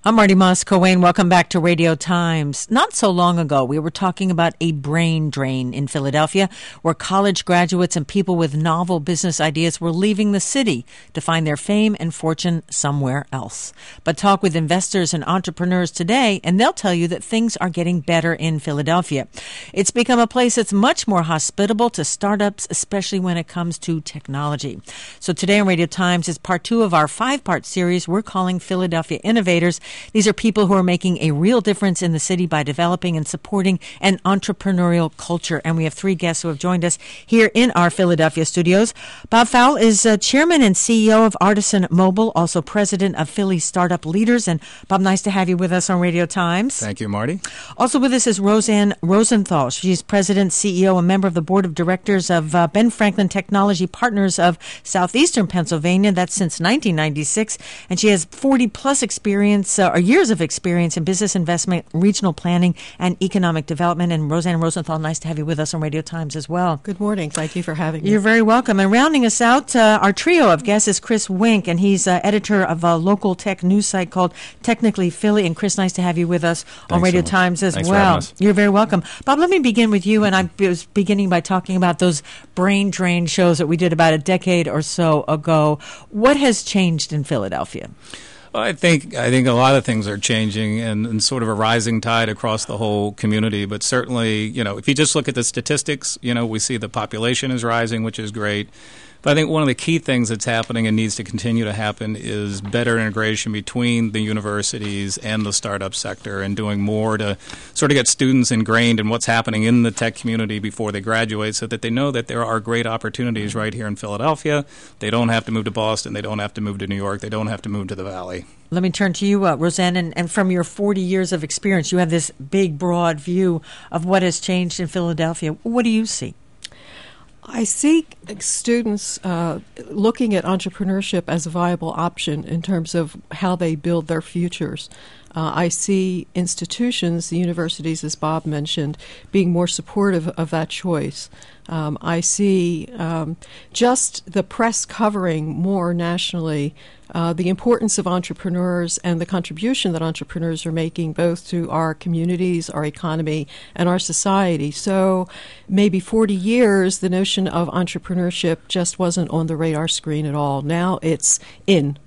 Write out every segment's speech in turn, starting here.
I'm Marty Moss-Coane. Welcome back to Radio Times. Not so long ago, we were talking about a brain drain in Philadelphia, where college graduates and people with novel business ideas were leaving the city to find their fame and fortune somewhere else. But talk with investors and entrepreneurs today, and they'll tell you that things are getting better in Philadelphia. It's become a place that's much more hospitable to startups, especially when it comes to technology. So today on Radio Times is part 2 of our 5-part series we're calling Philadelphia Innovators. These are people who are making a real difference in the city by developing and supporting an entrepreneurial culture. And we have 3 guests who have joined us here in our Philadelphia studios. Bob Fowle is chairman and CEO of Artisan Mobile, also president of Philly Startup Leaders. And Bob, nice to have you with us on Radio Times. Thank you, Marty. Also with us is Roseanne Rosenthal. She's president, CEO, and member of the board of directors of Ben Franklin Technology Partners of Southeastern Pennsylvania. That's since 1996. And she has 40-plus years of experience in business investment, regional planning, and economic development. And Roseanne Rosenthal, nice to have you with us on Radio Times as well. Good morning. Thank you for having me. You're very welcome. And rounding us out, our trio of guests is Chris Wink, and he's editor of a local tech news site called Technically Philly. And Chris, nice to have you with us on Radio Times as Thanks well. For having us. You're very welcome. Bob, let me begin with you. And I was beginning by talking about those brain drain shows that we did about a decade or so ago. What has changed in Philadelphia? I think a lot of things are changing and sort of a rising tide across the whole community. But certainly, if you just look at the statistics, we see the population is rising, which is great. But I think one of the key things that's happening and needs to continue to happen is better integration between the universities and the startup sector and doing more to sort of get students ingrained in what's happening in the tech community before they graduate so that they know that there are great opportunities right here in Philadelphia. They don't have to move to Boston. They don't have to move to New York. They don't have to move to the Valley. Let me turn to you, Roseanne, and from your 40 years of experience, you have this big, broad view of what has changed in Philadelphia. What do you see? I see students looking at entrepreneurship as a viable option in terms of how they build their futures. I see institutions, the universities, as Bob mentioned, being more supportive of that choice. I see just the press covering more nationally the importance of entrepreneurs and the contribution that entrepreneurs are making both to our communities, our economy, and our society. So maybe 40 years, the notion of entrepreneurship just wasn't on the radar screen at all. Now it's in.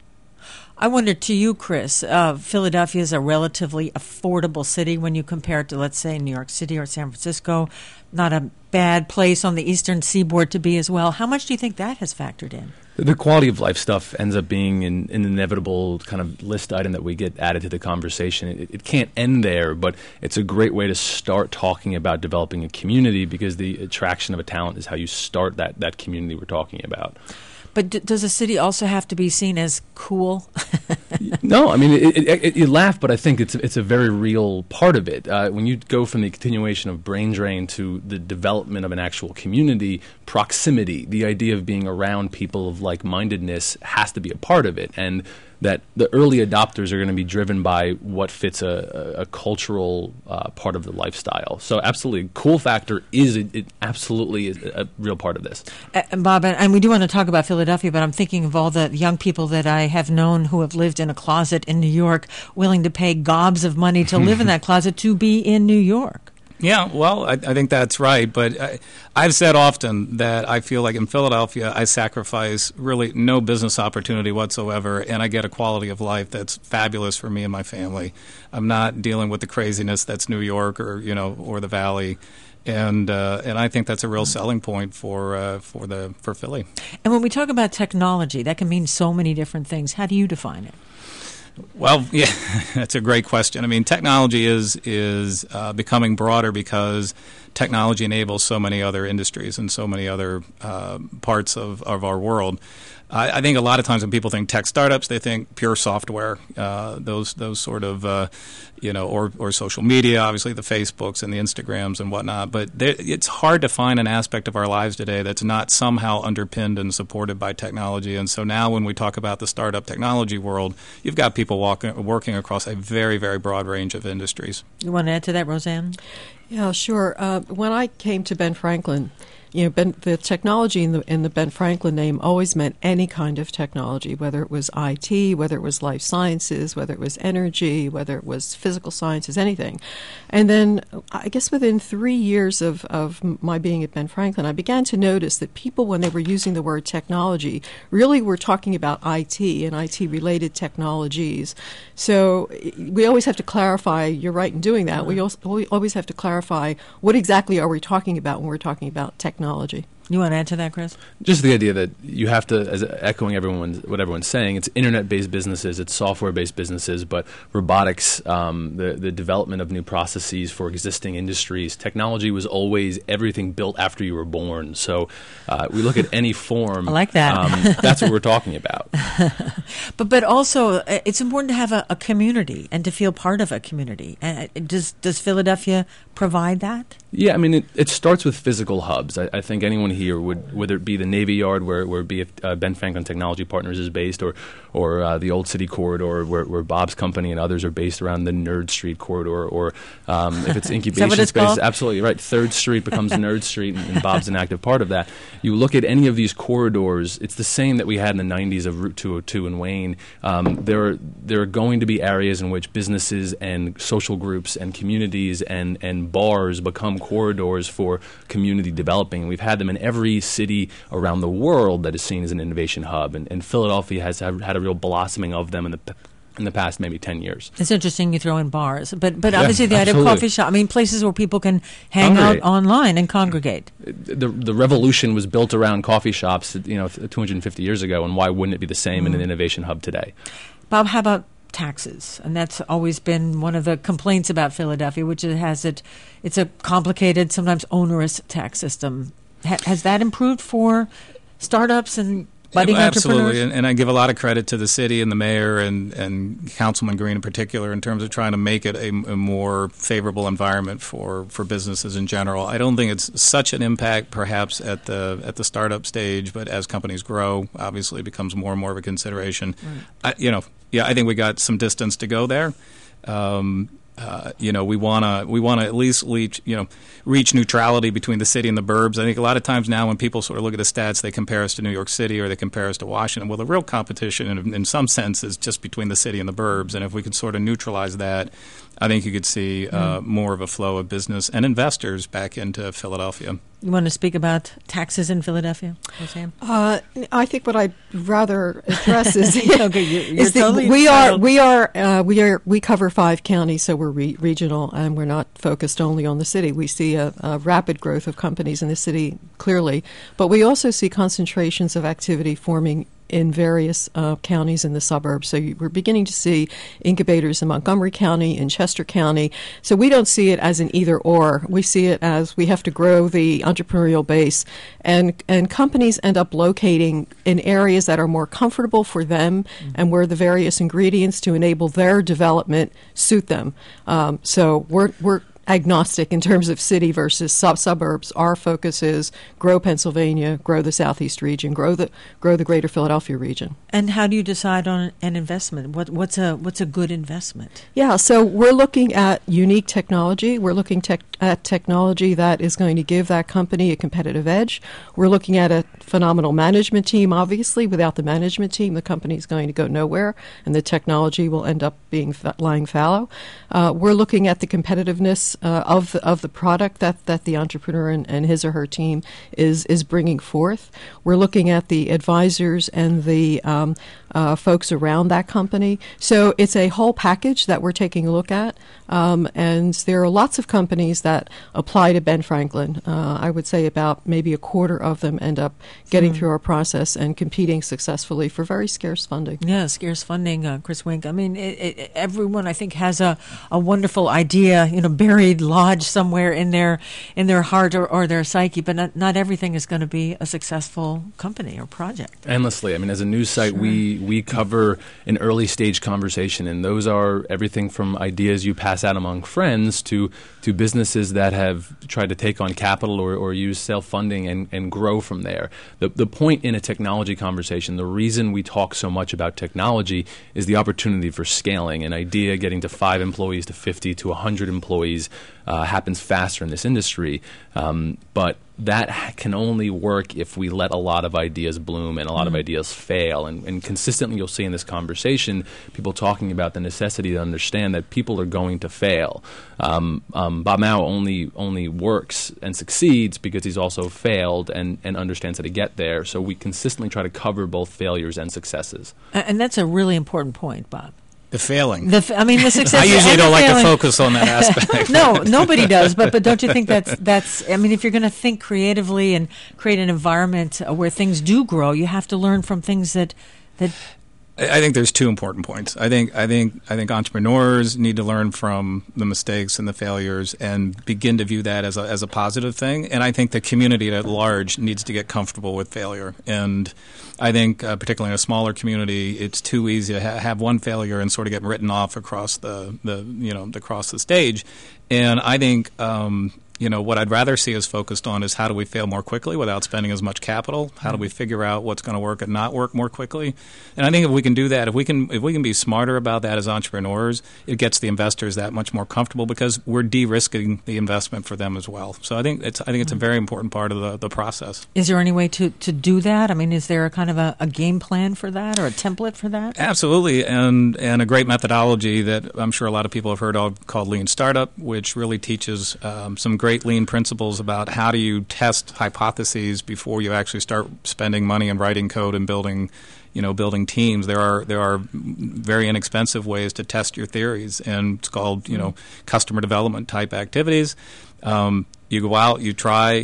I wonder to you, Chris, Philadelphia is a relatively affordable city when you compare it to, let's say, New York City or San Francisco. Not a bad place on the eastern seaboard to be as well. How much do you think that has factored in? The quality of life stuff ends up being an inevitable kind of list item that we get added to the conversation. It can't end there, but it's a great way to start talking about developing a community because the attraction of a talent is how you start that community we're talking about. But does a city also have to be seen as cool? No, I mean, you laugh, but I think it's a very real part of it. When you go from the continuation of brain drain to the development of an actual community, proximity, the idea of being around people of like-mindedness has to be a part of it. And that the early adopters are going to be driven by what fits a cultural part of the lifestyle. So absolutely, cool factor it absolutely is a real part of this. Bob, and we do want to talk about Philadelphia, but I'm thinking of all the young people that I have known who have lived in a closet in New York, willing to pay gobs of money to live in that closet to be in New York. Yeah, well, I think that's right. But I've said often that I feel like in Philadelphia, I sacrifice really no business opportunity whatsoever, and I get a quality of life that's fabulous for me and my family. I'm not dealing with the craziness that's New York or the Valley. And I think that's a real selling point for Philly. And when we talk about technology, that can mean so many different things. How do you define it? Well, yeah, that's a great question. I mean, technology is becoming broader because technology enables so many other industries and so many other parts of our world. I think a lot of times when people think tech startups, they think pure software, those sort of, or social media, obviously the Facebooks and the Instagrams and whatnot. But it's hard to find an aspect of our lives today that's not somehow underpinned and supported by technology. And so now when we talk about the startup technology world, you've got people working across a very, very broad range of industries. You want to add to that, Roseanne? Yeah, sure. When I came to Ben Franklin, the technology in the Ben Franklin name always meant any kind of technology, whether it was IT, whether it was life sciences, whether it was energy, whether it was physical sciences, anything. And then I guess within 3 years of my being at Ben Franklin, I began to notice that people, when they were using the word technology, really were talking about IT and IT-related technologies. So we always have to clarify, you're right in doing that, we always have to clarify what exactly are we talking about when we're talking about technology. You want to add to that, Chris? Just the idea that you have to, as echoing what everyone's saying, it's internet-based businesses, it's software-based businesses, but robotics, the development of new processes for existing industries, technology was always everything built after you were born. So we look at any form. I like that. That's what we're talking about. But also, it's important to have a community and to feel part of a community. Does Philadelphia provide that? Yeah, I mean, it starts with physical hubs. I think anyone here would, whether it be the Navy Yard where Ben Franklin Technology Partners is based, or the Old City Corridor where Bob's company and others are based around the Nerd Street Corridor, or if it's incubation space, called? Absolutely right. 3rd Street becomes Nerd Street, and Bob's an active part of that. You look at any of these corridors, it's the same that we had in the 90s of Route 202 in Wayne. There are going to be areas in which businesses and social groups and communities and bars become corridors for community developing. We've had them in every city around the world that is seen as an innovation hub, and Philadelphia has had a real blossoming of them in the past maybe 10 years. It's interesting you throw in bars, but obviously the idea of absolutely. coffee shop, I mean places where people can hang out online and congregate. The revolution was built around coffee shops, 250 years ago, and why wouldn't it be the same in an innovation hub today? Bob, how about taxes? And that's always been one of the complaints about Philadelphia, which it's a complicated, sometimes onerous tax system. Has that improved for startups and budding entrepreneurs? Absolutely, and I give a lot of credit to the city and the mayor and Councilman Green in particular in terms of trying to make it a more favorable environment for businesses in general. I don't think it's such an impact perhaps at the startup stage, but as companies grow, obviously it becomes more and more of a consideration. Right. I think we got some distance to go there. We want to at least reach neutrality between the city and the burbs. I think a lot of times now when people sort of look at the stats, they compare us to New York City or they compare us to Washington. Well, the real competition in some sense is just between the city and the burbs. And if we could sort of neutralize that, I think you could see more of a flow of business and investors back into Philadelphia. You want to speak about taxes in Philadelphia, Sam? I think what I'd rather address is, you're totally we cover 5 counties, so we're regional, and we're not focused only on the city. We see a rapid growth of companies in the city, clearly, but we also see concentrations of activity forming in various counties in the suburbs. So we're beginning to see incubators in Montgomery County, in Chester County. So we don't see it as an either or. We see it as we have to grow the entrepreneurial base, and companies end up locating in areas that are more comfortable for them and where the various ingredients to enable their development suit them. So we're agnostic in terms of city versus suburbs. Our focus is grow Pennsylvania, grow the Southeast region, grow the greater Philadelphia region. And how do you decide on an investment? What's a good investment? Yeah, so we're looking at unique technology. We're looking at technology that is going to give that company a competitive edge. We're looking at a phenomenal management team. Obviously, without the management team, the company is going to go nowhere, and the technology will end up being lying fallow. We're looking at the competitiveness of the product that the entrepreneur and his or her team is bringing forth. We're looking at the advisors and the folks around that company. So it's a whole package that we're taking a look at. And there are lots of companies that apply to Ben Franklin. I would say about maybe a quarter of them end up getting through our process and competing successfully for very scarce funding. Yeah, scarce funding, Chris Wink. I mean, everyone I think has a wonderful idea, buried lodged somewhere in their heart or their psyche, but not everything is going to be a successful company or project. Endlessly. I mean, as a news site, we cover an early stage conversation, and those are everything from ideas you pass out among friends to businesses that have tried to take on capital or use self-funding and grow from there. The point in a technology conversation, the reason we talk so much about technology is the opportunity for scaling, an idea getting to 5 employees to 50 to 100 employees. happens faster in this industry. But that can only work if we let a lot of ideas bloom and a lot of ideas fail. And consistently you'll see in this conversation people talking about the necessity to understand that people are going to fail. Bob Mao only works and succeeds because he's also failed and understands how to get there. So we consistently try to cover both failures and successes. And that's a really important point, Bob. The failing. The success. I usually don't like to focus on that aspect. No, nobody does. But don't you think that's? I mean, if you're going to think creatively and create an environment where things do grow, you have to learn from things that. I think there's two important points. I think entrepreneurs need to learn from the mistakes and the failures and begin to view that as a positive thing. And I think the community at large needs to get comfortable with failure. And I think particularly in a smaller community, it's too easy to have one failure and sort of get written off across across the stage. And I think what I'd rather see us focused on is how do we fail more quickly without spending as much capital? How do we figure out what's going to work and not work more quickly? And I think if we can do that, if we can be smarter about that as entrepreneurs, it gets the investors that much more comfortable because we're de-risking the investment for them as well. So I think it's a very important part of the process. Is there any way to do that? I mean, is there a kind of a game plan for that or a template for that? Absolutely, and a great methodology that I'm sure a lot of people have heard of called Lean Startup, which really teaches some great lean principles about how do you test hypotheses before you actually start spending money and writing code and building teams. There are very inexpensive ways to test your theories, and it's called customer development type activities. You go out, you try,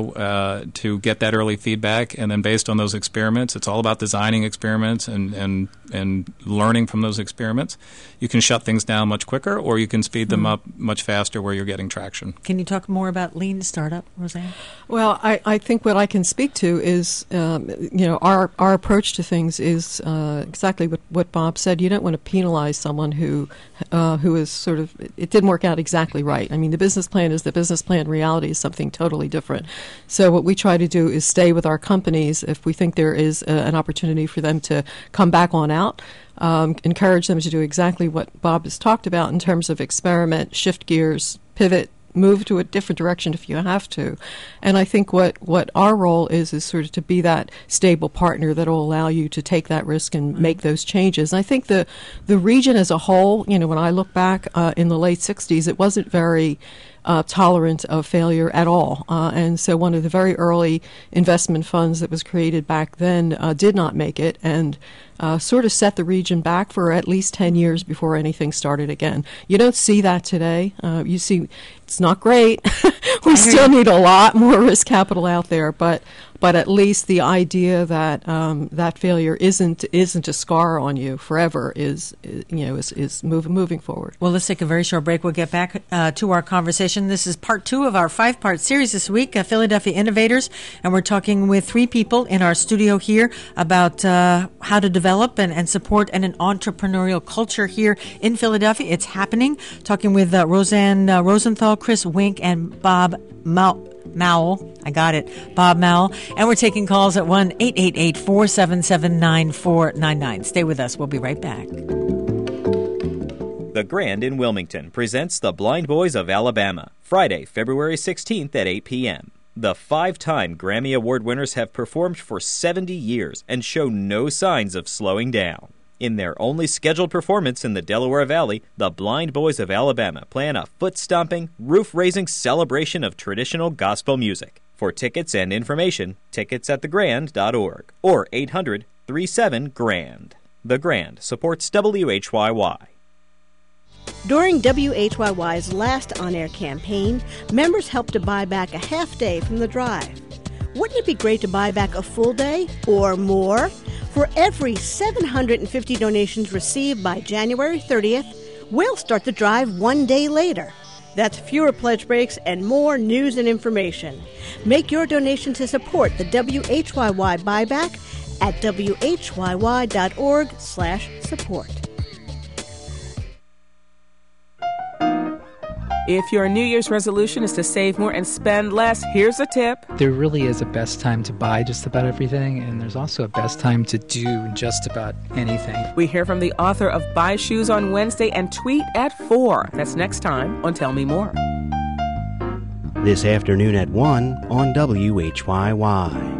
to get that early feedback, and then based on those experiments, it's all about designing experiments and learning from those experiments. You can shut things down much quicker, or you can speed them up much faster where you're getting traction. Can you talk more about Lean Startup, Roseanne? Well, I think what I can speak to is, our approach to things is exactly what Bob said. You don't want to penalize someone who is sort of, it didn't work out exactly right. I mean, the business plan is the business plan. Reality is something totally different. So what we try to do is stay with our companies if we think there is an opportunity for them to come back on out. Encourage them to do exactly what Bob has talked about in terms of experiment, shift gears, pivot, move to a different direction if you have to. And I think what our role is sort of to be that stable partner that will allow you to take that risk and make those changes. And I think the region as a whole, when I look back in the late 60s, it wasn't very tolerant of failure at all. And so one of the very early investment funds that was created back then did not make it and sort of set the region back for at least 10 years before anything started again. You don't see that today. You see it's not great. We still need a lot more risk capital out there, but at least the idea that that failure isn't a scar on you forever is moving forward. Well, let's take a very short break. We'll get back to our conversation. This is part 2 of our 5-part series this week, Philadelphia Innovators, and we're talking with 3 people in our studio here about how to develop and support an entrepreneurial culture here in Philadelphia. It's happening. Talking with Roseanne Rosenthal, Chris Wink, and Bob Mowell. I got it. Bob Mowell. And we're taking calls at 1-888-477-9499. Stay with us. We'll be right back. The Grand in Wilmington presents The Blind Boys of Alabama, Friday, February 16th at 8 p.m. The 5-time Grammy Award winners have performed for 70 years and show no signs of slowing down. In their only scheduled performance in the Delaware Valley, the Blind Boys of Alabama plan a foot-stomping, roof-raising celebration of traditional gospel music. For tickets and information, ticketsatthegrand.org or 800-37-GRAND. The Grand supports WHYY. During WHYY's last on-air campaign, members helped to buy back a half day from the drive. Wouldn't it be great to buy back a full day or more? For every 750 donations received by January 30th, we'll start the drive 1 day later. That's fewer pledge breaks and more news and information. Make your donation to support the WHYY buyback at whyy.org/support. If your New Year's resolution is to save more and spend less, here's a tip. There really is a best time to buy just about everything, and there's also a best time to do just about anything. We hear from the author of Buy Shoes on Wednesday and Tweet at 4. That's next time on Tell Me More. This afternoon at 1 on WHYY.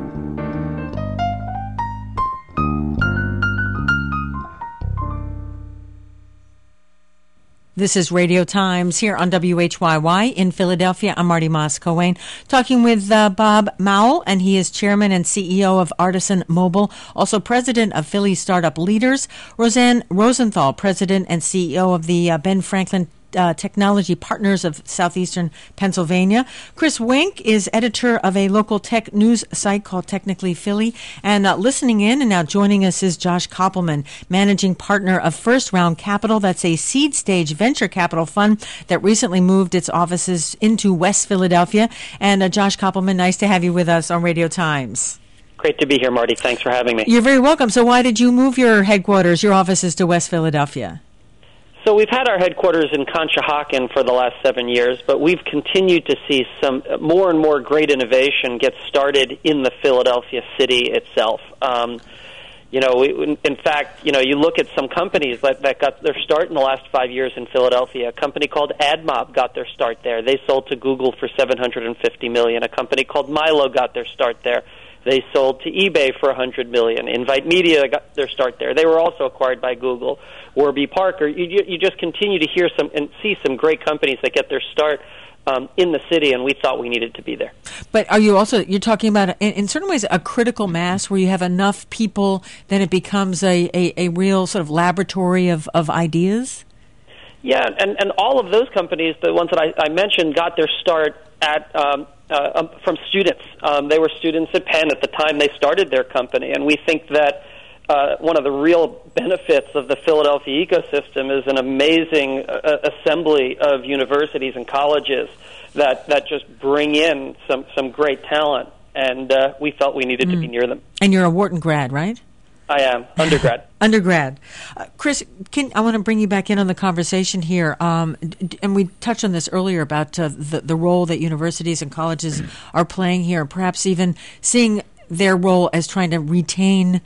This is Radio Times here on WHYY in Philadelphia. I'm Marty Moss-Coane, talking with Bob Mowell, and he is chairman and CEO of Artisan Mobile, also president of Philly Startup Leaders. Roseanne Rosenthal, president and CEO of the Ben Franklin Technology Partners of Southeastern Pennsylvania. Chris Wink is editor of a local tech news site called Technically Philly. And listening in and now joining us is Josh Koppelman, managing partner of First Round Capital. That's a seed stage venture capital fund that recently moved its offices into West Philadelphia. And Josh Koppelman, nice to have you with us on Radio Times. Great to be here, Marty. Thanks for having me. You're very welcome. So why did you move your headquarters, your offices to West Philadelphia? So we've had our headquarters in Conshohocken for the last 7 years, but we've continued to see some more and more great innovation get started in the Philadelphia city itself. In fact, you look at some companies that got their start in the last 5 years in Philadelphia. A company called AdMob got their start there. They sold to Google for $750 million. A company called Milo got their start there. They sold to eBay for $100 million. Invite Media got their start there. They were also acquired by Google. Warby Parker. You just continue to hear some and see some great companies that get their start in the city, and we thought we needed to be there. But are you also, you're talking about, in certain ways, a critical mass where you have enough people, then it becomes a real sort of laboratory of ideas? Yeah, and all of those companies, the ones that I mentioned, got their start at from students. They were students at Penn at the time they started their company, and we think that one of the real benefits of the Philadelphia ecosystem is an amazing assembly of universities and colleges that just bring in some great talent, and we felt we needed to be near them. And you're a Wharton grad, right? I am, undergrad. Undergrad. Chris, I want to bring you back in on the conversation here, and we touched on this earlier about the role that universities and colleges are playing here, perhaps even seeing their role as trying to retain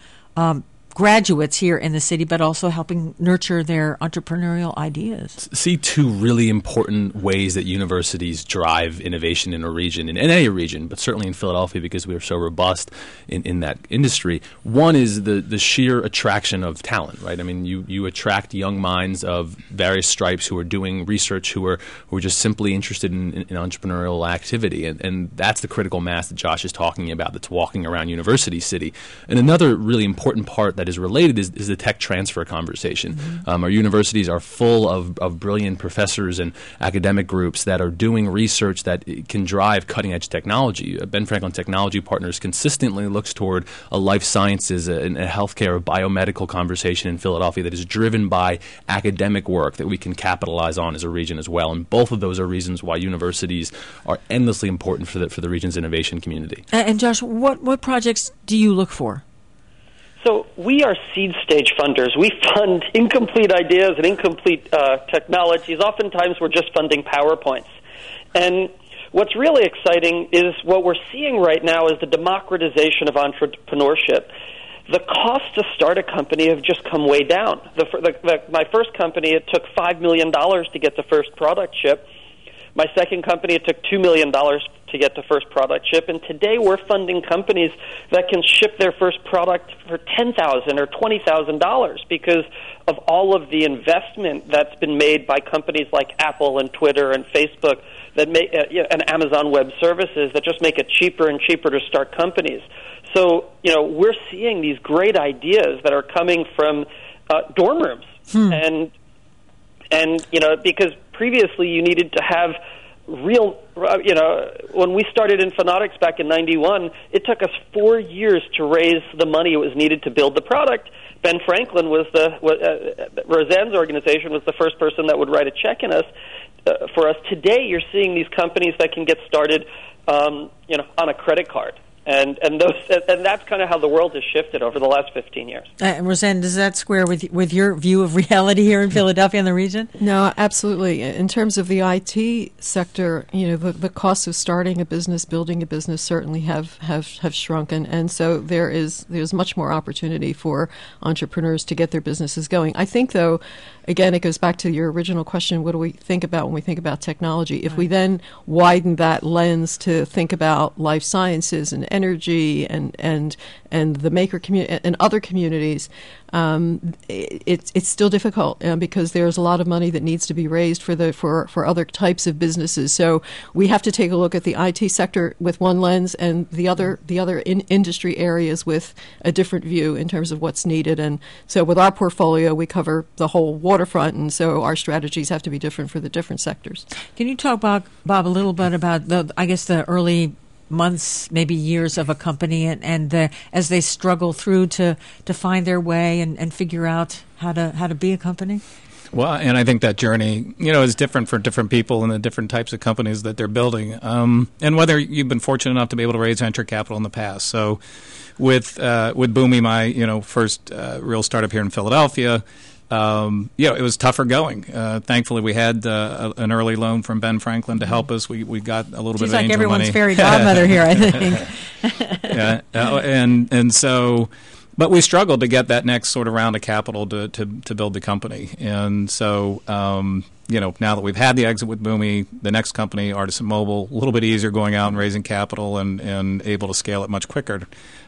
graduates here in the city, but also helping nurture their entrepreneurial ideas. See two really important ways that universities drive innovation in a region, in any region, but certainly in Philadelphia because we are so robust in that industry. One is the sheer attraction of talent, right? I mean, you attract young minds of various stripes who are doing research, who are just simply interested in entrepreneurial activity, and that's the critical mass that Josh is talking about that's walking around University City. And another really important part that is related is the tech transfer conversation. Our universities are full of brilliant professors and academic groups that are doing research that can drive cutting-edge technology. Ben Franklin Technology Partners consistently looks toward a life sciences, a healthcare, a biomedical conversation in Philadelphia that is driven by academic work that we can capitalize on as a region as well. And both of those are reasons why universities are endlessly important for the region's innovation community. And Josh, what projects do you look for? So we are seed stage funders. We fund incomplete ideas and incomplete technologies. Oftentimes we're just funding PowerPoints. And what's really exciting is what we're seeing right now is the democratization of entrepreneurship. The cost to start a company have just come way down. My first company, it took $5 million to get the first product shipped. My second company, it took $2 million to get the first product shipped. And today we're funding companies that can ship their first product for $10,000 or $20,000 because of all of the investment that's been made by companies like Apple and Twitter and Facebook that make, and Amazon Web Services that just make it cheaper and cheaper to start companies. So, we're seeing these great ideas that are coming from dorm rooms. And because previously you needed to have real, when we started Infonautics back in 91, it took us 4 years to raise the money it was needed to build the product. Ben Franklin was Roseanne's organization was the first person that would write a check for us. Today you're seeing these companies that can get started, on a credit card. And that's kind of how the world has shifted over the last 15 years. Roseanne, does that square with your view of reality here in Philadelphia and the region? No, absolutely. In terms of the IT sector, the costs of starting a business, building a business certainly have shrunken, and so there's much more opportunity for entrepreneurs to get their businesses going. I think, though, again, it goes back to your original question: what do we think about when we think about technology? If we then widen that lens to think about life sciences and energy and the maker community and other communities, it's still difficult because there's a lot of money that needs to be raised for other types of businesses. So we have to take a look at the IT sector with one lens and the other industry areas with a different view in terms of what's needed. And so with our portfolio, we cover the whole waterfront, and so our strategies have to be different for the different sectors. Can you talk, Bob, a little bit about the early months, maybe years of a company, and as they struggle through to find their way and figure out how to be a company? Well, and I think that journey, is different for different people and the different types of companies that they're building, and whether you've been fortunate enough to be able to raise venture capital in the past. So, with Boomi, my first real startup here in Philadelphia. It was tougher going. Thankfully, we had an early loan from Ben Franklin to help us. We got a little bit of angel money. She's like everyone's fairy godmother here, I think. And so, but we struggled to get that next sort of round of capital to build the company. And so, now that we've had the exit with Boomi, the next company, Artisan Mobile, a little bit easier going out and raising capital and able to scale it much quicker.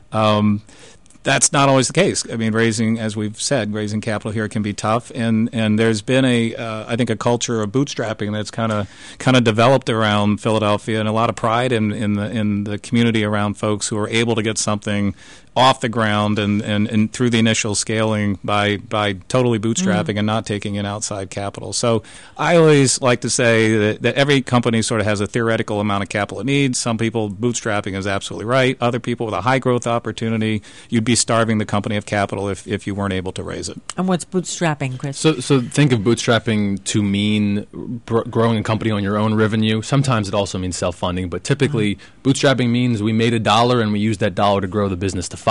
That's not always the case. I mean, as we've said, raising capital here can be tough, and there's been I think a culture of bootstrapping that's kind of developed around Philadelphia, and a lot of pride in the community around folks who are able to get something off the ground and through the initial scaling by totally bootstrapping and not taking in outside capital. So I always like to say that every company sort of has a theoretical amount of capital it needs. Some people, bootstrapping is absolutely right. Other people with a high growth opportunity, you'd be starving the company of capital if you weren't able to raise it. And what's bootstrapping, Chris? So think of bootstrapping to mean growing a company on your own revenue. Sometimes it also means self-funding, but typically bootstrapping means we made $1 and we used that $1 to grow the business to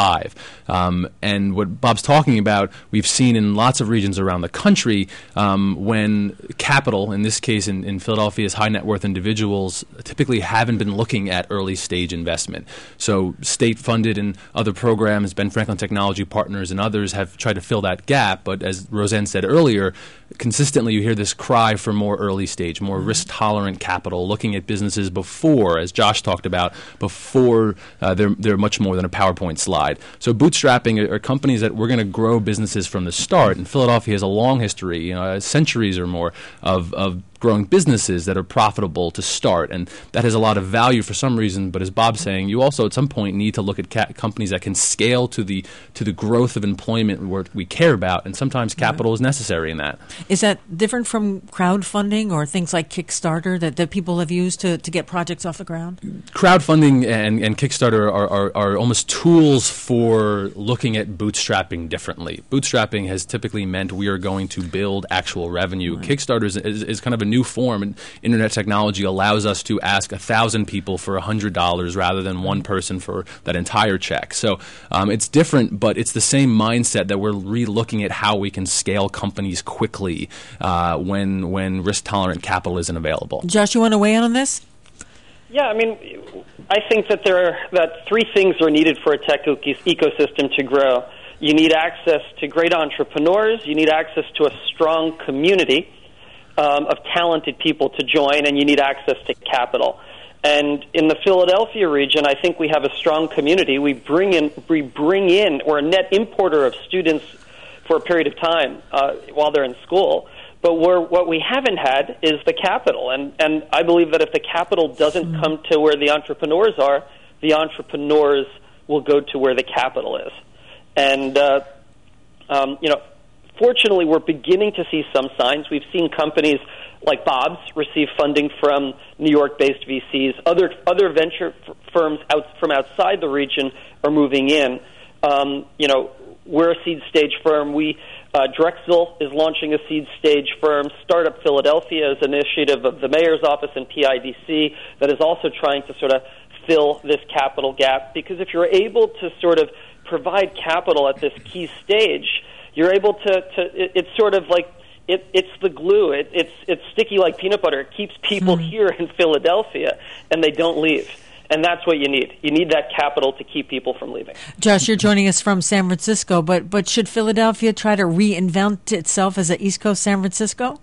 $5. And what Bob's talking about, we've seen in lots of regions around the country when capital, in this case in Philadelphia's high net worth individuals, typically haven't been looking at early stage investment. So state funded and other programs, Ben Franklin Technology Partners and others have tried to fill that gap. But as Roseanne said earlier, consistently you hear this cry for more early stage, more risk tolerant capital, looking at businesses before, as Josh talked about, before they're much more than a PowerPoint slide. So bootstrapping are companies that we're going to grow businesses from the start. And Philadelphia has a long history, centuries or more, of growing businesses that are profitable to start, and that has a lot of value for some reason. But as Bob's saying, you also at some point need to look at companies that can scale to the growth of employment we care about, and sometimes capital is necessary in that. Is that different from crowdfunding or things like Kickstarter that people have used to get projects off the ground? Crowdfunding and Kickstarter are almost tools for looking at bootstrapping differently. Bootstrapping has typically meant we are going to build actual revenue. Right. Kickstarter is kind of a new form, and internet technology allows us to ask 1,000 people for $100 rather than one person for that entire check. So it's different, but it's the same mindset that we're re-looking at how we can scale companies quickly when risk-tolerant capital isn't available. Josh, you want to weigh in on this? Yeah, I mean, I think that that three things are needed for a tech ecosystem to grow. You need access to great entrepreneurs, you need access to a strong community of talented people to join, and you need access to capital. And in the Philadelphia region, I think we have a strong community. We bring in, we're a net importer of students for a period of time while they're in school. But what we haven't had is the capital. And I believe that if the capital doesn't come to where the entrepreneurs are, the entrepreneurs will go to where the capital is. And, fortunately, we're beginning to see some signs. We've seen companies like Bob's receive funding from New York-based VCs. Other venture firms from outside the region are moving in. We're a seed stage firm. Drexel is launching a seed stage firm. Startup Philadelphia is an initiative of the mayor's office and PIDC that is also trying to sort of fill this capital gap, because if you're able to sort of provide capital at this key stage, you're able to it's sort of like it's the glue. It's sticky like peanut butter. It keeps people here in Philadelphia, and they don't leave. And that's what you need. You need that capital to keep people from leaving. Josh, you're joining us from San Francisco, but should Philadelphia try to reinvent itself as an East Coast San Francisco?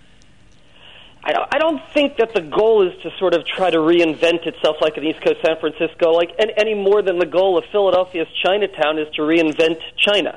I don't think that the goal is to sort of try to reinvent itself like an East Coast San Francisco, like any more than the goal of Philadelphia's Chinatown is to reinvent China.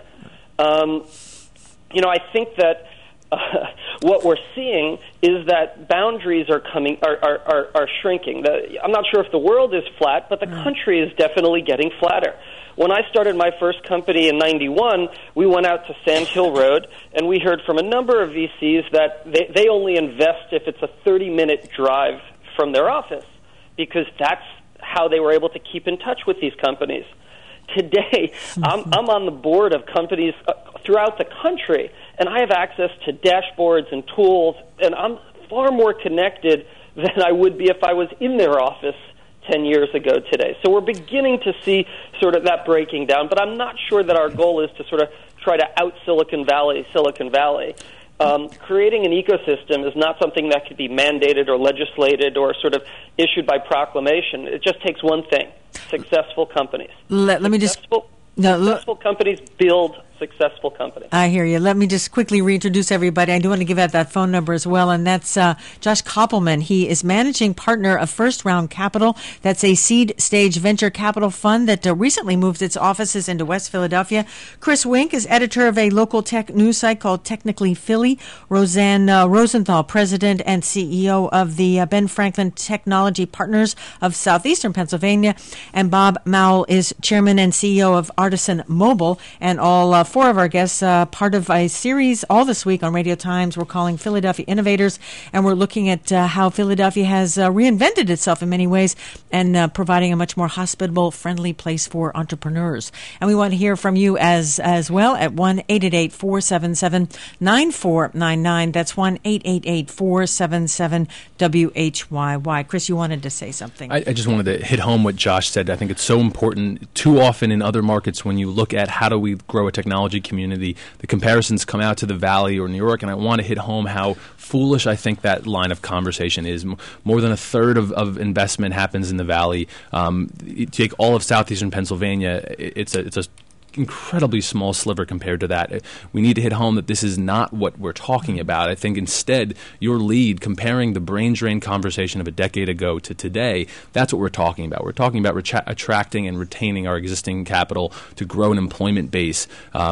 I think that what we're seeing is that boundaries are shrinking. I'm not sure if the world is flat, but the country is definitely getting flatter. When I started my first company in '91, we went out to Sand Hill Road, and we heard from a number of VCs that they only invest if it's a 30-minute drive from their office, because that's how they were able to keep in touch with these companies. Today, I'm on the board of companies throughout the country, and I have access to dashboards and tools, and I'm far more connected than I would be if I was in their office 10 years ago today. So we're beginning to see sort of that breaking down, but I'm not sure that our goal is to sort of try to out Silicon Valley. Creating an ecosystem is not something that could be mandated or legislated or sort of issued by proclamation. It just takes one thing: successful companies. Successful companies build successful companies. I hear you. Let me just quickly reintroduce everybody. I do want to give out that phone number as well, and that's Josh Koppelman. He is managing partner of First Round Capital. That's a seed stage venture capital fund that recently moved its offices into West Philadelphia. Chris Wink is editor of a local tech news site called Technically Philly. Roseanne Rosenthal, president and CEO of the Ben Franklin Technology Partners of Southeastern Pennsylvania. And Bob Mowell is chairman and CEO of Artisan Mobile. And all four of our guests, part of a series all this week on Radio Times we're calling Philadelphia Innovators, and we're looking at how Philadelphia has reinvented itself in many ways and providing a much more hospitable, friendly place for entrepreneurs. And we want to hear from you as well at 1-888-477-9499. That's 1-888-477-WHYY. Chris, you wanted to say something. I just wanted to hit home what Josh said. I think it's so important. Too often in other markets, when you look at how do we grow a technology community, the comparisons come out to the Valley or New York, and I want to hit home how foolish I think that line of conversation is. More than a third of investment happens in the Valley. You take all of southeastern Pennsylvania, it's a incredibly small sliver compared to that. We need to hit home that this is not what we're talking about. I think instead your lead, comparing the brain drain conversation of a decade ago to today, that's what we're talking about. We're talking about attracting and retaining our existing capital to grow an employment base,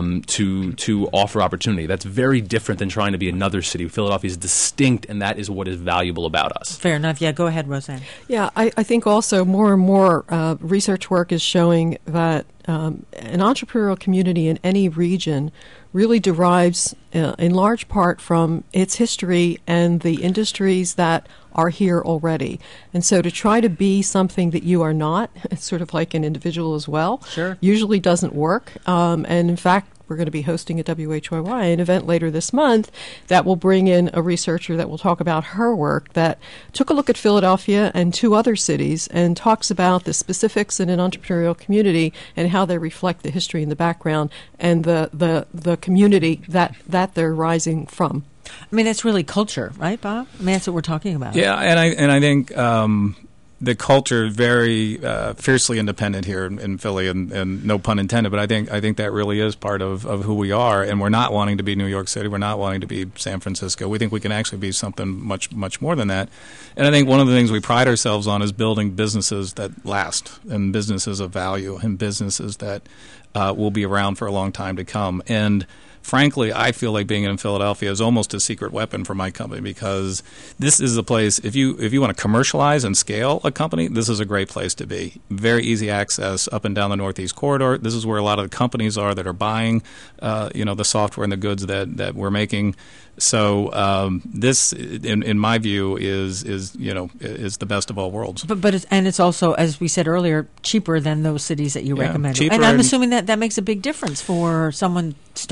to offer opportunity. That's very different than trying to be another city. Philadelphia is distinct, and that is what is valuable about us. Fair enough. Yeah, go ahead, Roseanne. Yeah, I think also more and more research work is showing that an entrepreneurial community in any region really derives in large part from its history and the industries that are here already. And so to try to be something that you are not, it's sort of like an individual as well, usually doesn't work. And in fact, we're going to be hosting at WHYY an event later this month that will bring in a researcher that will talk about her work that took a look at Philadelphia and two other cities and talks about the specifics in an entrepreneurial community and how they reflect the history and the background and the community that they're rising from. I mean, that's really culture, right, Bob? I mean, that's what we're talking about. Yeah, and I think the culture is very fiercely independent here in Philly, and no pun intended, but I think that really is part of who we are, and we're not wanting to be New York City. We're not wanting to be San Francisco. We think we can actually be something much more than that. And I think one of the things we pride ourselves on is building businesses that last, and businesses of value, and businesses that will be around for a long time to come. And frankly, I feel like being in Philadelphia is almost a secret weapon for my company, because this is a place, if you want to commercialize and scale a company, this is a great place to be. Very easy access up and down the Northeast Corridor. This is where a lot of the companies are that are buying the software and the goods that we're making. So this, in my view, is the best of all worlds. But it's also, as we said earlier, cheaper than those cities that you recommended. Cheaper, and I'm assuming that makes a big difference for someone starting out.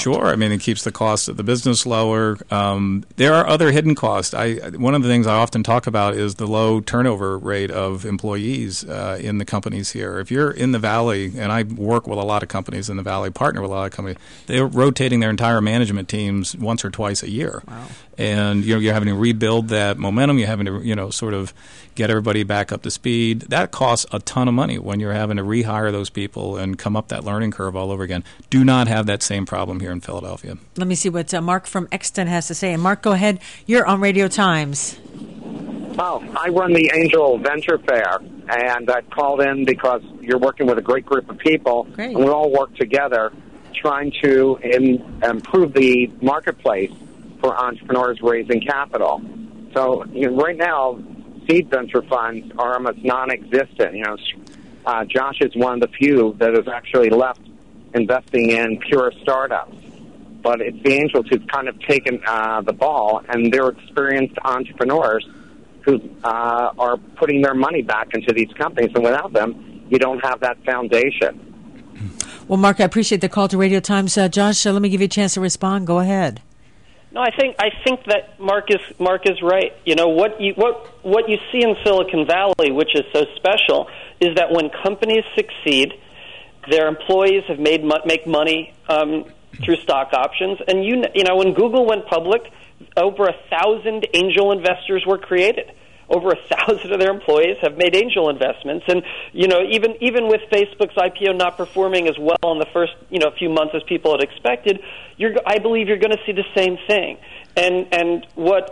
Sure. I mean, it keeps the cost of the business lower. There are other hidden costs. One of the things I often talk about is the low turnover rate of employees in the companies here. If you're in the Valley, and I work with a lot of companies in the Valley, partner with a lot of companies, they're rotating their entire management teams once or twice a year. Wow. And you're having to rebuild that momentum. You're having to sort of get everybody back up to speed. That costs a ton of money when you're having to rehire those people and come up that learning curve all over again. Do not have that same problem here in Philadelphia. Let me see what Mark from Exton has to say. And Mark, go ahead. You're on Radio Times. Oh, I run the Angel Venture Fair, and I called in because you're working with a great group of people, Great. and we all work together trying to improve the marketplace for entrepreneurs raising capital. So right now, seed venture funds are almost non-existent. Josh is one of the few that has actually left investing in pure startups. But it's the Angels who've kind of taken the ball, and they're experienced entrepreneurs who are putting their money back into these companies, and without them, you don't have that foundation. Well, Mark, I appreciate the call to Radio Times. Josh, let me give you a chance to respond. Go ahead. No, I think that Mark is right. What you see in Silicon Valley, which is so special, is that when companies succeed, their employees have make money through stock options. And when Google went public, over 1,000 angel investors were created. Over 1,000 of their employees have made angel investments, and even with Facebook's IPO not performing as well in the first few months as people had expected, I believe you're going to see the same thing. And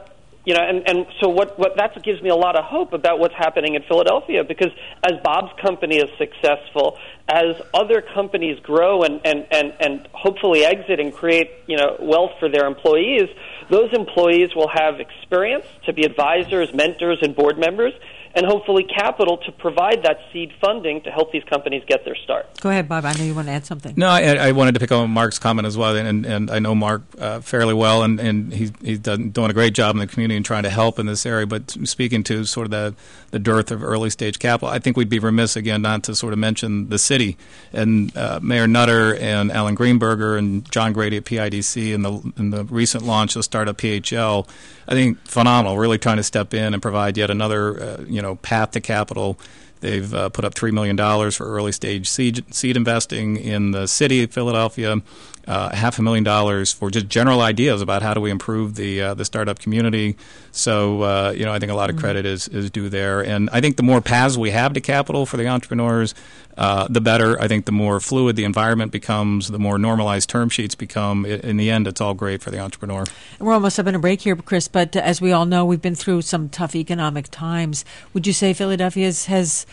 so that's what gives me a lot of hope about what's happening in Philadelphia, because as Bob's company is successful, as other companies grow and hopefully exit and create wealth for their employees, those employees will have experience to be advisors, mentors, and board members, and hopefully capital to provide that seed funding to help these companies get their start. Go ahead, Bob. I know you want to add something. No, I wanted to pick up on Mark's comment as well, and I know Mark fairly well, and he's doing a great job in the community and trying to help in this area. But speaking to sort of the dearth of early stage capital, I think we'd be remiss again not to sort of mention the city and Mayor Nutter and Alan Greenberger and John Grady at PIDC and the recent launch of Startup PHL. I think phenomenal. Really trying to step in and provide yet another path to capital. They've put up $3 million for early stage seed investing in the city of Philadelphia, $500,000 for just general ideas about how do we improve the startup community. So I think a lot of credit is due there, and I think the more paths we have to capital for the entrepreneurs, the better. I think the more fluid the environment becomes, the more normalized term sheets become. In the end, it's all great for the entrepreneur. We're almost having a break here, Chris, but as we all know, we've been through some tough economic times. Would you say Philadelphia has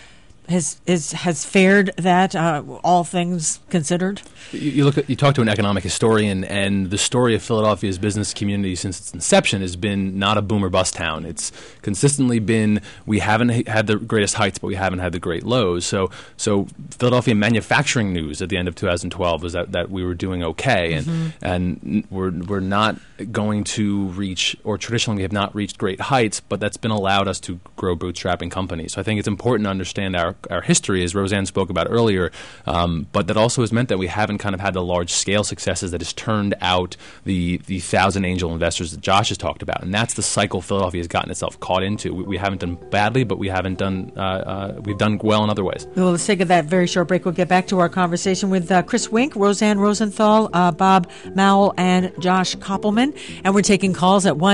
fared that, all things considered? You talk to an economic historian, and the story of Philadelphia's business community since its inception has been not a boom or bust town. It's consistently been, we haven't had the greatest heights, but we haven't had the great lows. So Philadelphia manufacturing news at the end of 2012 was that we were doing okay, and we're not going to reach, or traditionally we have not reached great heights, but that's been allowed us to grow bootstrapping companies. So I think it's important to understand our history, as Roseanne spoke about earlier, but that also has meant that we haven't kind of had the large-scale successes that has turned out the 1,000 angel investors that Josh has talked about, and that's the cycle Philadelphia has gotten itself caught into. We haven't done badly, but we've done well in other ways. Well, let's take that very short break. We'll get back to our conversation with Chris Wink, Roseanne Rosenthal, Bob Mowell, and Josh Koppelman, and we're taking calls at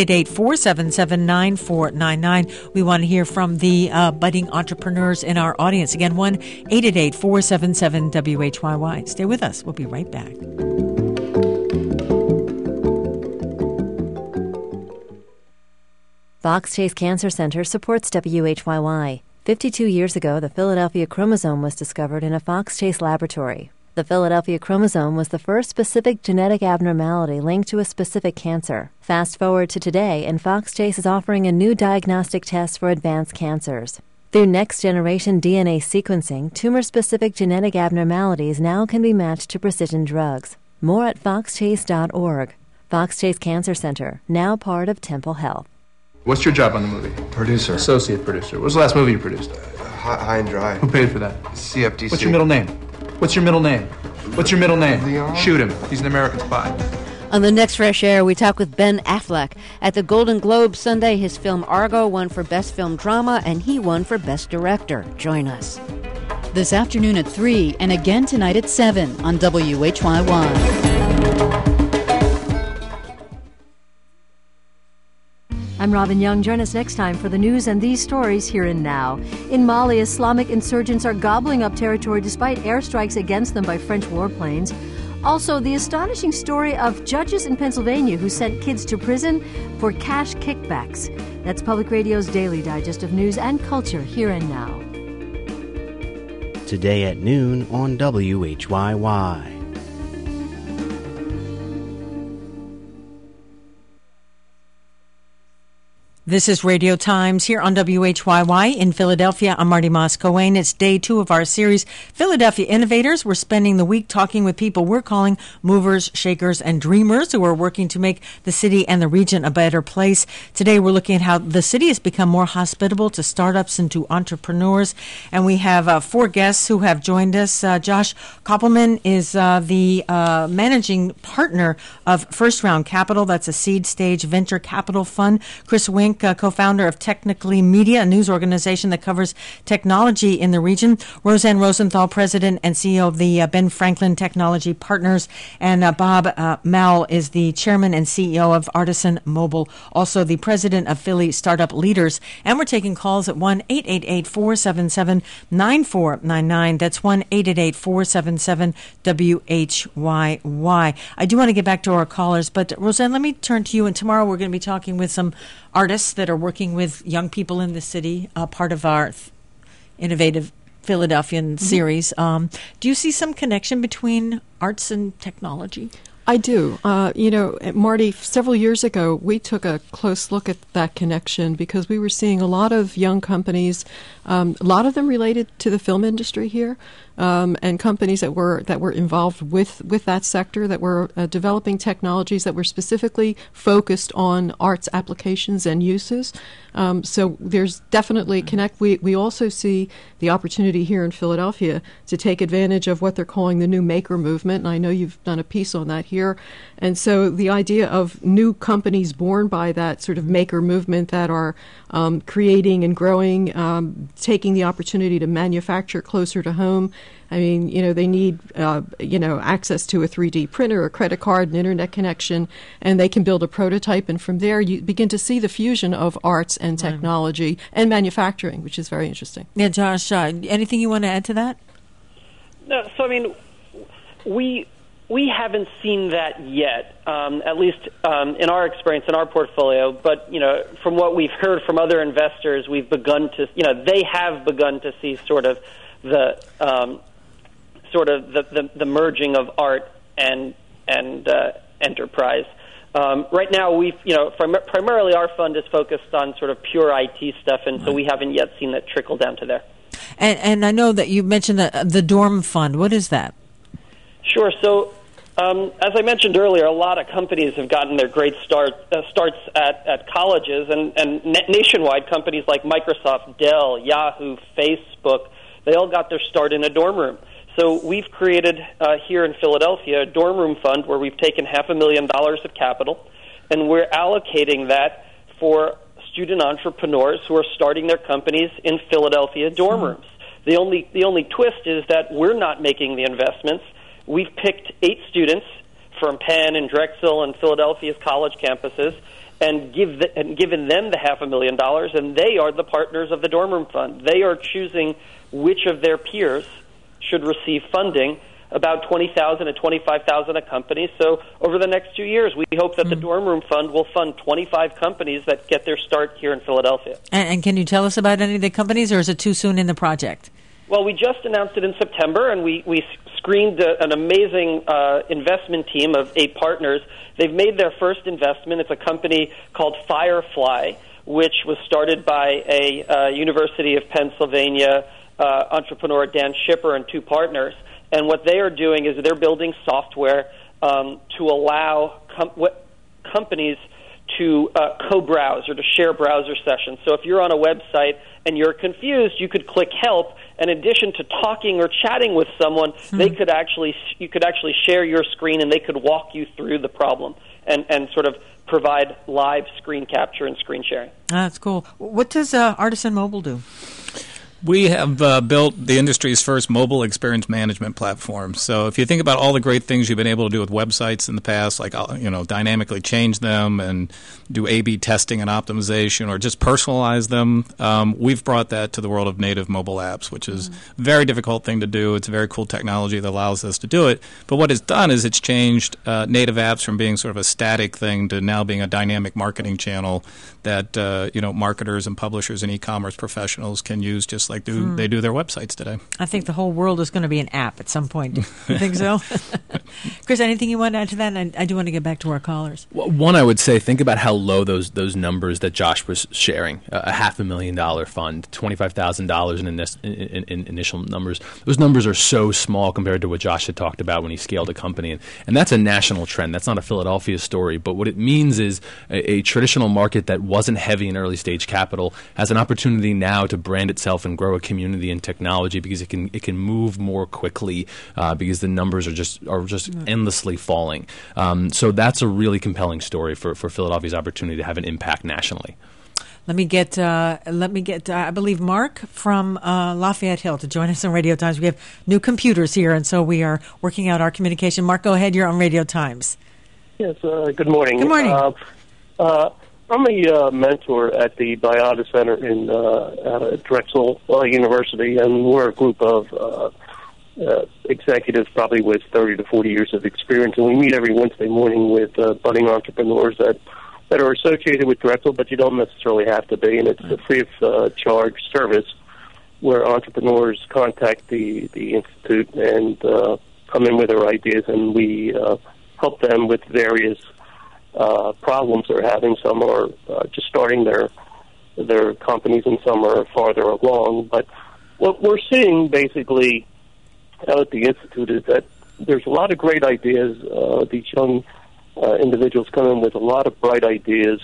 1-888-477-9499. We want to hear from the budding entrepreneurs in our audience. Again, 1-888-477-WHYY. Stay with us. We'll be right back. Fox Chase Cancer Center supports WHYY. 52 years ago, the Philadelphia chromosome was discovered in a Fox Chase laboratory. The Philadelphia chromosome was the first specific genetic abnormality linked to a specific cancer. Fast forward to today, and Fox Chase is offering a new diagnostic test for advanced cancers. Through next-generation DNA sequencing, tumor-specific genetic abnormalities now can be matched to precision drugs. More at foxchase.org. Fox Chase Cancer Center, now part of Temple Health. What's your job on the movie? Producer. Associate producer. What was the last movie you produced? High and Dry. Who paid for that? CFTC. What's your middle name? What's your middle name? Shoot him. He's an American spy. On the next Fresh Air, we talk with Ben Affleck. At the Golden Globe Sunday, his film Argo won for Best Film Drama, and he won for Best Director. Join us. This afternoon at 3 and again tonight at 7 on WHYY. I'm Robin Young. Join us next time for the news and these stories here and now. In Mali, Islamic insurgents are gobbling up territory despite airstrikes against them by French warplanes. Also, the astonishing story of judges in Pennsylvania who sent kids to prison for cash kickbacks. That's Public Radio's daily digest of news and culture here and now. Today at noon on WHYY. This is Radio Times here on WHYY in Philadelphia. I'm Marty Moss-Coane. It's day 2 of our series, Philadelphia Innovators. We're spending the week talking with people we're calling movers, shakers, and dreamers who are working to make the city and the region a better place. Today we're looking at how the city has become more hospitable to startups and to entrepreneurs. And we have 4 guests who have joined us. Josh Koppelman is the managing partner of First Round Capital. That's a seed stage venture capital fund. Chris Wink, co-founder of Technically Media, a news organization that covers technology in the region. Roseanne Rosenthal, president and CEO of the Ben Franklin Technology Partners. And Bob Mowell is the chairman and CEO of Artisan Mobile, also the president of Philly Startup Leaders. And we're taking calls at 1-888-477-9499. That's 1-888-477-WHYY. I do want to get back to our callers, but Roseanne, let me turn to you. And tomorrow we're going to be talking with some artists that are working with young people in the city, part of our innovative Philadelphian series. Do you see some connection between arts and technology? I do. Marty, several years ago, we took a close look at that connection because we were seeing a lot of young companies, a lot of them related to the film industry here, and companies that were involved with that sector, that were developing technologies that were specifically focused on arts applications and uses. So there's definitely connect. We also see the opportunity here in Philadelphia to take advantage of what they're calling the new maker movement, and I know you've done a piece on that here. And so the idea of new companies born by that sort of maker movement that are creating and growing, taking the opportunity to manufacture closer to home. I mean, they need, access to a 3D printer, a credit card, an internet connection, and they can build a prototype. And from there, you begin to see the fusion of arts and technology and manufacturing, which is very interesting. Yeah, Josh, anything you want to add to that? No, so, I mean, we haven't seen that yet, at least in our experience, in our portfolio. But, from what we've heard from other investors, we've begun to, they have begun to see sort of the merging of art and enterprise. Right now, we've primarily our fund is focused on sort of pure IT stuff, and so we haven't yet seen that trickle down to there. And I know that you mentioned the Dorm Fund. What is that? Sure. So, as I mentioned earlier, a lot of companies have gotten their great starts at colleges, and nationwide companies like Microsoft, Dell, Yahoo, Facebook, they all got their start in a dorm room. So we've created here in Philadelphia a dorm room fund where we've taken $500,000 of capital, and we're allocating that for student entrepreneurs who are starting their companies in Philadelphia dorm rooms. The only twist is that we're not making the investments. We've picked 8 students from Penn and Drexel and Philadelphia's college campuses and given them the $500,000, and they are the partners of the dorm room fund. They are choosing which of their peers should receive funding, about $20,000 to $25,000 a company. So over the next 2 years, we hope that the dorm room fund will fund 25 companies that get their start here in Philadelphia. And can you tell us about any of the companies, or is it too soon in the project? Well, we just announced it in September, and we screened an amazing investment team of 8 partners. They've made their first investment. It's a company called Firefly, which was started by a University of Pennsylvania entrepreneur, Dan Schipper, and 2 partners. And what they are doing is they're building software to allow companies to co-browse or to share browser sessions. So if you're on a website and you're confused, you could click help. In addition to talking or chatting with someone, you could actually share your screen and they could walk you through the problem and sort of provide live screen capture and screen sharing. That's cool. What does Artisan Mobile do? We have built the industry's first mobile experience management platform. So if you think about all the great things you've been able to do with websites in the past, like dynamically change them and do A/B testing and optimization, or just personalize them, we've brought that to the world of native mobile apps, which is a very difficult thing to do. It's a very cool technology that allows us to do it. But what it's done is it's changed native apps from being sort of a static thing to now being a dynamic marketing channel that marketers and publishers and e-commerce professionals can use just like they do their websites today. I think the whole world is going to be an app at some point. You think so? Chris, anything you want to add to that? And I do want to get back to our callers. Well, one, I would say, think about how low those numbers that Josh was sharing, a $500,000 fund, $25,000 in initial numbers. Those numbers are so small compared to what Josh had talked about when he scaled a company. And that's a national trend. That's not a Philadelphia story. But what it means is a traditional market that wasn't heavy in early stage capital has an opportunity now to brand itself and grow a community in technology because it can move more quickly because the numbers are just endlessly falling. So that's a really compelling story for Philadelphia's opportunity to have an impact nationally. Let me get I believe Mark from Lafayette Hill to join us on Radio Times. We have new computers here, and so we are working out our communication. Mark, go ahead. You're on Radio Times. Yes. Good morning. Good morning. I'm a mentor at the Biata Center in Drexel University, and we're a group of executives probably with 30 to 40 years of experience, and we meet every Wednesday morning with budding entrepreneurs that are associated with Drexel, but you don't necessarily have to be, and it's a free of charge service where entrepreneurs contact the Institute and come in with their ideas, and we help them with various problems they're having. Some are just starting their companies, and some are farther along. But what we're seeing basically out at the Institute is that there's a lot of great ideas. These young individuals come in with a lot of bright ideas,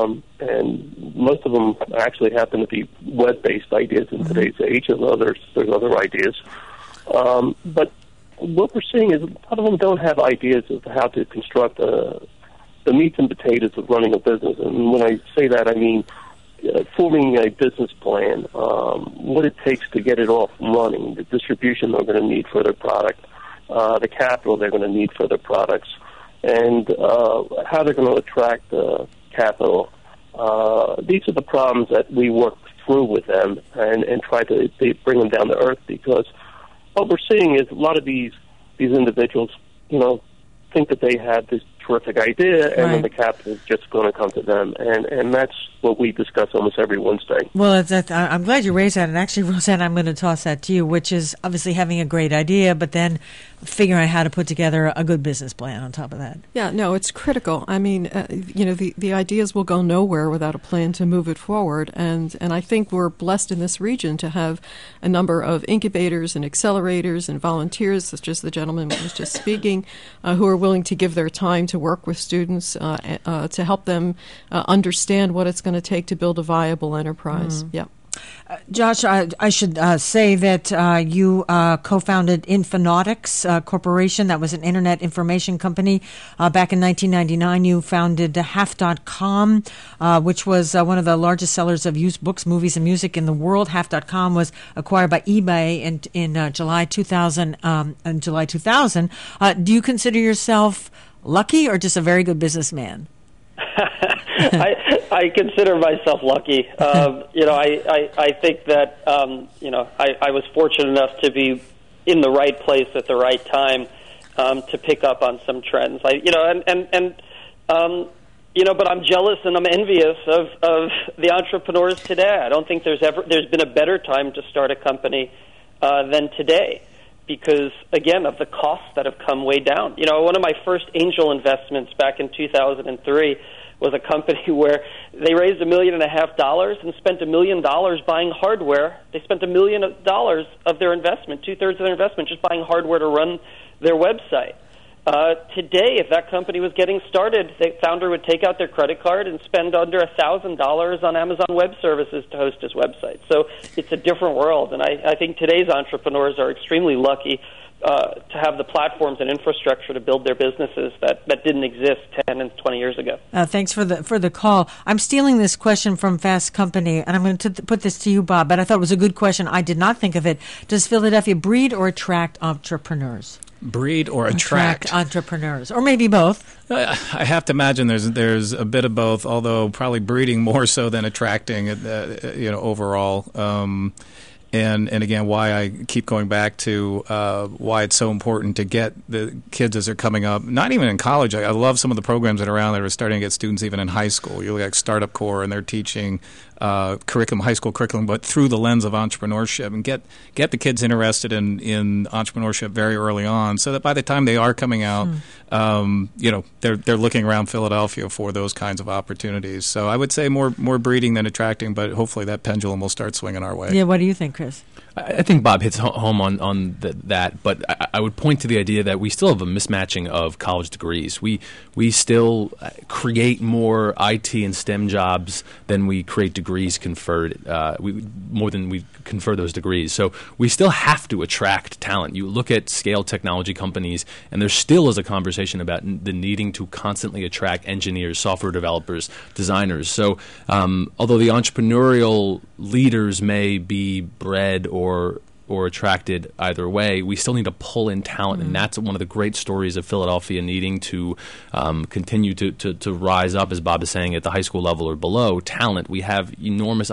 and most of them actually happen to be web-based ideas in today's age, although there's other ideas. But what we're seeing is a lot of them don't have ideas of how to construct the meats and potatoes of running a business. And when I say that, I mean forming a business plan, what it takes to get it off and running, the distribution they're going to need for their product, the capital they're going to need for their products, and how they're going to attract capital. These are the problems that we work through with them and try to bring them down to earth, because what we're seeing is a lot of these individuals, think that they have this terrific idea, and then the capital is just going to come to them, and that's what we discuss almost every Wednesday. Well, I'm glad you raised that, and actually, Roseanne, I'm going to toss that to you, which is obviously having a great idea, but then figuring out how to put together a good business plan on top of that. Yeah, no, it's critical. I mean, the ideas will go nowhere without a plan to move it forward, and I think we're blessed in this region to have a number of incubators and accelerators and volunteers, such as the gentleman who was just speaking, who are willing to give their time to work with students to help them understand what it's going to take to build a viable enterprise. Mm-hmm. Yeah. Josh, I should say that you co-founded Infonautics Corporation. That was an internet information company. Back in 1999, you founded Half.com, which was one of the largest sellers of used books, movies, and music in the world. Half.com was acquired by eBay in July 2000. Do you consider yourself lucky or just a very good businessman? I consider myself lucky. I think that I was fortunate enough to be in the right place at the right time to pick up on some trends. But I'm jealous and I'm envious of the entrepreneurs today. I don't think there's been a better time to start a company than today, because, again, of the costs that have come way down. One of my first angel investments back in 2003 was a company where they raised $1.5 million and spent $1 million buying hardware. They spent $1 million of their investment, 2/3 of their investment, just buying hardware to run their website. Today, if that company was getting started, the founder would take out their credit card and spend under $1,000 on Amazon Web Services to host his website. So it's a different world, and I think today's entrepreneurs are extremely lucky to have the platforms and infrastructure to build their businesses that didn't exist 10 and 20 years ago. Thanks for the call. I'm stealing this question from Fast Company, and I'm going to put this to you, Bob, but I thought it was a good question. I did not think of it. Does Philadelphia breed or attract entrepreneurs? Breed or attract entrepreneurs, or maybe both? I have to imagine there's a bit of both, although probably breeding more so than attracting, overall. And again, why I keep going back to why it's so important to get the kids as they're coming up, not even in college. I love some of the programs that are around that are starting to get students even in high school. You look at Startup Core, and they're teaching high school curriculum, but through the lens of entrepreneurship, and get the kids interested in entrepreneurship very early on, so that by the time they are coming out, they're looking around Philadelphia for those kinds of opportunities. So I would say more breeding than attracting, but hopefully that pendulum will start swinging our way. Yeah, what do you think, Chris? I think Bob hits home on that, but I would point to the idea that we still have a mismatching of college degrees. We still create more IT and STEM jobs than we create degrees conferred, more than we confer those degrees. So we still have to attract talent. You look at scale technology companies, and there still is a conversation about the needing to constantly attract engineers, software developers, designers. So although the entrepreneurial leaders may be bred or attracted either way, we still need to pull in talent, and that's one of the great stories of Philadelphia needing to continue to rise up, as Bob is saying, at the high school level or below. Talent, we have enormous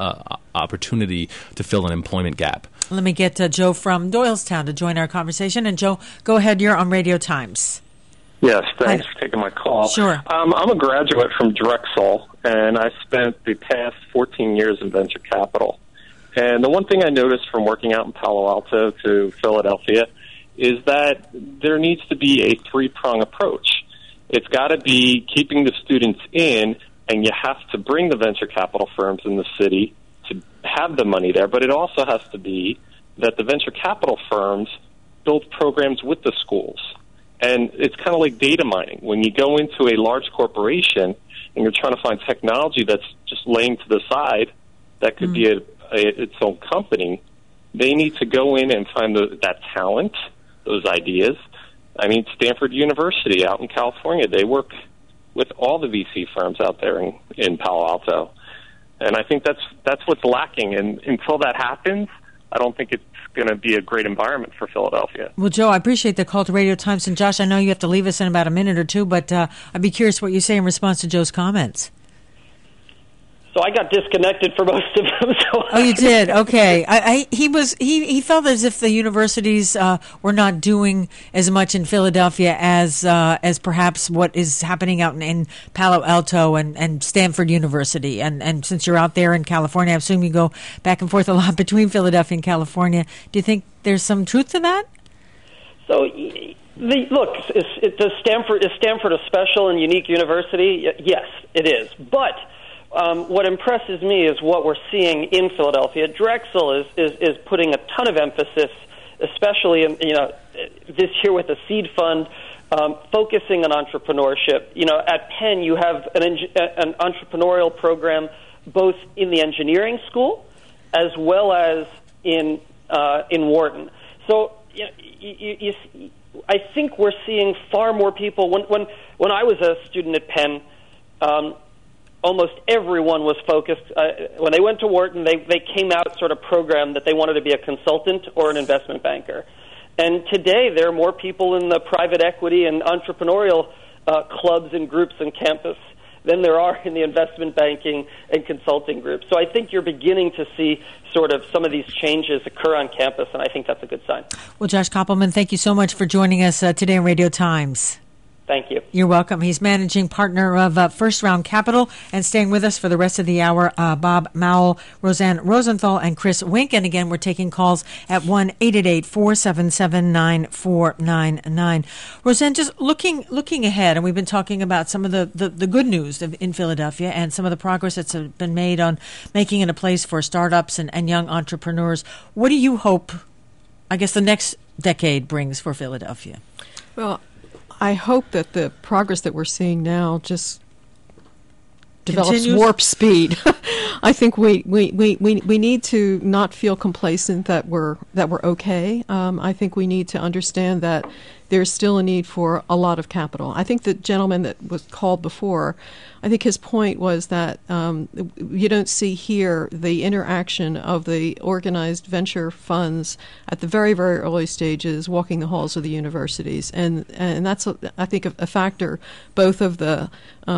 opportunity to fill an employment gap. Let me get Joe from Doylestown to join our conversation. And Joe, go ahead. You're on Radio Times. Yes, thanks for taking my call. Sure. I'm a graduate from Drexel, and I spent the past 14 years in venture capital. And the one thing I noticed from working out in Palo Alto to Philadelphia is that there needs to be a three-prong approach. It's got to be keeping the students in, and you have to bring the venture capital firms in the city to have the money there, but it also has to be that the venture capital firms build programs with the schools. And it's kind of like data mining. When you go into a large corporation and you're trying to find technology that's just laying to the side, that could be its own company, they need to go in and find that talent, those ideas. I mean, Stanford University out in California, they work with all the VC firms out there in Palo Alto. And I think that's what's lacking. And until that happens, I don't think it's going to be a great environment for Philadelphia. Well, Joe, I appreciate the call to Radio Times. And Josh, I know you have to leave us in about a minute or two, but I'd be curious what you say in response to Joe's comments. So I got disconnected for most of them. Oh, you did? Okay. He felt as if the universities were not doing as much in Philadelphia as perhaps what is happening out in Palo Alto and Stanford University. And since you're out there in California, I assume you go back and forth a lot between Philadelphia and California. Do you think there's some truth to that? So, look, is Stanford a special and unique university? Yes, it is. But what impresses me is what we're seeing in Philadelphia. Drexel is putting a ton of emphasis, especially this year with the seed fund, focusing on entrepreneurship. At Penn you have an entrepreneurial program both in the engineering school as well as in Wharton. So I think we're seeing far more people. When I was a student at Penn, almost everyone was focused. When they went to Wharton, they came out sort of programmed that they wanted to be a consultant or an investment banker. And today, there are more people in the private equity and entrepreneurial clubs and groups on campus than there are in the investment banking and consulting groups. So I think you're beginning to see sort of some of these changes occur on campus, and I think that's a good sign. Well, Josh Koppelman, thank you so much for joining us today on Radio Times. Thank you. You're welcome. He's managing partner of First Round Capital, and staying with us for the rest of the hour, Bob Mowell, Roseanne Rosenthal, and Chris Wink. And again, we're taking calls at 1-888-477-9499. Roseanne, just looking ahead, and we've been talking about some of the good news in Philadelphia and some of the progress that's been made on making it a place for startups and young entrepreneurs. What do you hope, I guess, the next decade brings for Philadelphia? Well, I hope that the progress that we're seeing now just develops Continues? warp speed. I think we need to not feel complacent that we're okay. I think we need to understand that there's still a need for a lot of capital. I think the gentleman that was called before, I think his point was that you don't see here the interaction of the organized venture funds at the very, very early stages walking the halls of the universities. And that's, I think, a factor both of the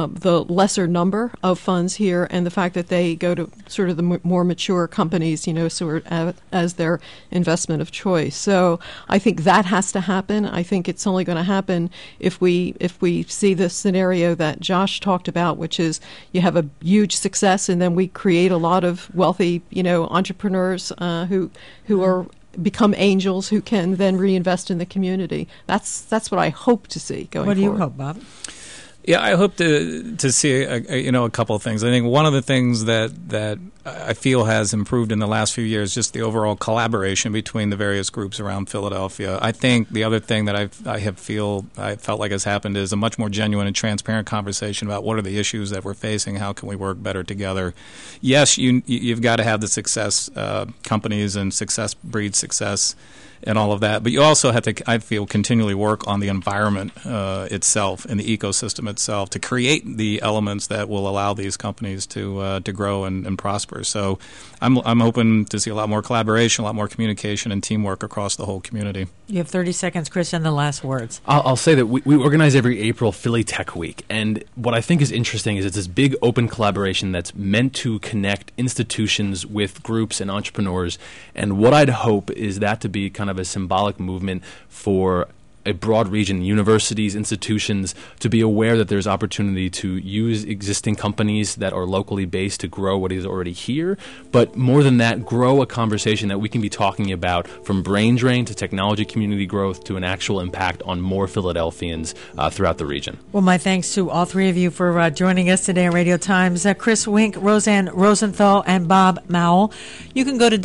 lesser number of funds here and the fact that they go to sort of the more mature companies, sort of as their investment of choice. So I think that has to happen. I think it's only going to happen if we see the scenario that Josh talked about, which is you have a huge success and then we create a lot of wealthy, entrepreneurs who are become angels who can then reinvest in the community. That's what I hope to see going forward. What do you hope, Bob? Yeah, I hope to see a couple of things. I think one of the things that I feel has improved in the last few years just the overall collaboration between the various groups around Philadelphia. I think the other thing that I felt like has happened is a much more genuine and transparent conversation about what are the issues that we're facing, how can we work better together. Yes, you've got to have the success companies and success breeds success and all of that. But you also have to, I feel, continually work on the environment itself and the ecosystem itself to create the elements that will allow these companies to grow and prosper. So I'm hoping to see a lot more collaboration, a lot more communication and teamwork across the whole community. You have 30 seconds, Chris, and the last words. I'll say that we organize every April Philly Tech Week. And what I think is interesting is it's this big open collaboration that's meant to connect institutions with groups and entrepreneurs. And what I'd hope is that to be kind of a symbolic movement for a broad region, universities, institutions, to be aware that there's opportunity to use existing companies that are locally based to grow what is already here. But more than that, grow a conversation that we can be talking about from brain drain to technology community growth to an actual impact on more Philadelphians throughout the region. Well, my thanks to all three of you for joining us today on Radio Times. Chris Wink, Roseanne Rosenthal, and Bob Mowell. You can go to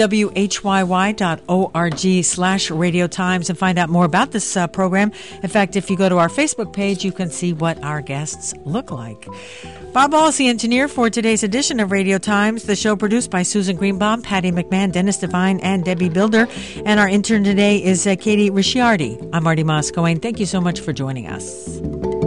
whyy.org/Radio Times and find out more about this program. In fact, if you go to our Facebook page, you can see what our guests look like. Bob Ball is the engineer for today's edition of Radio Times, the show produced by Susan Greenbaum, Patty McMahon, Dennis Devine, and Debbie Builder. And our intern today is Katie Ricciardi. I'm Marty Moscoe. Thank you so much for joining us.